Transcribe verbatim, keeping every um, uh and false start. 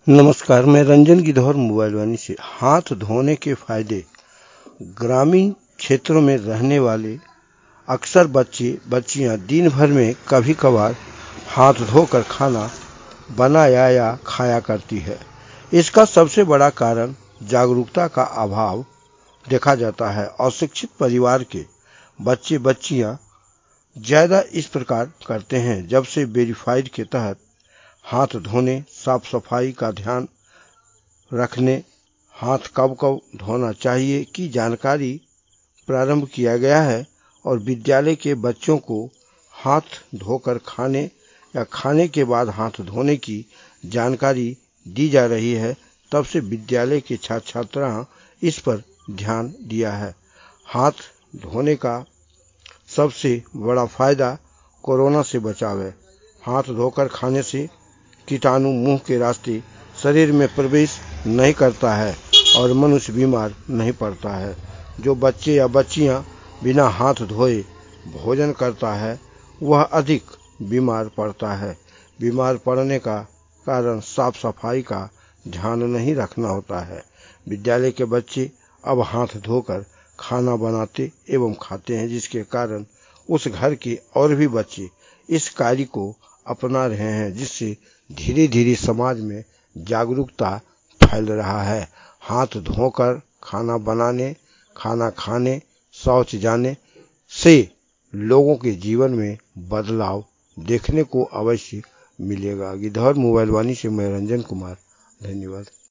नमस्कार, मैं रंजन गिद्धौर मोबाइल वाणी से। हाथ धोने के फायदे। ग्रामीण क्षेत्रों में रहने वाले अक्सर बच्चे बच्चियां दिन भर में कभी कभार हाथ धोकर खाना बनाया या खाया करती है। इसका सबसे बड़ा कारण जागरूकता का अभाव देखा जाता है। अशिक्षित परिवार के बच्चे बच्चियां ज्यादा इस प्रकार करते हैं। जब से वेरीफाइड के तहत हाथ धोने, साफ सफाई का ध्यान रखने, हाथ कब कब धोना चाहिए की जानकारी प्रारंभ किया गया है और विद्यालय के बच्चों को हाथ धोकर खाने या खाने के बाद हाथ धोने की जानकारी दी जा रही है, तब से विद्यालय के छात्र छात्राएं इस पर ध्यान दिया है। हाथ धोने का सबसे बड़ा फायदा कोरोना से बचाव है। हाथ धोकर खाने से कीटाणु मुंह के रास्ते शरीर में प्रवेश नहीं करता है और मनुष्य बीमार नहीं पड़ता है। जो बच्चे या बच्चियां बिना हाथ धोए भोजन करता है वह अधिक बीमार पड़ता है। बीमार पड़ने का कारण साफ सफाई का ध्यान नहीं रखना होता है। विद्यालय के बच्चे अब हाथ धोकर खाना बनाते एवं खाते हैं, जिसके कारण उस घर के और भी बच्चे इस कार्य को अपना रहे हैं, जिससे धीरे धीरे समाज में जागरूकता फैल रहा है। हाथ धोकर खाना बनाने, खाना खाने, शौच जाने से लोगों के जीवन में बदलाव देखने को अवश्य मिलेगा। गिद्धौर मोबाइल वाणी से मैं रंजन कुमार, धन्यवाद।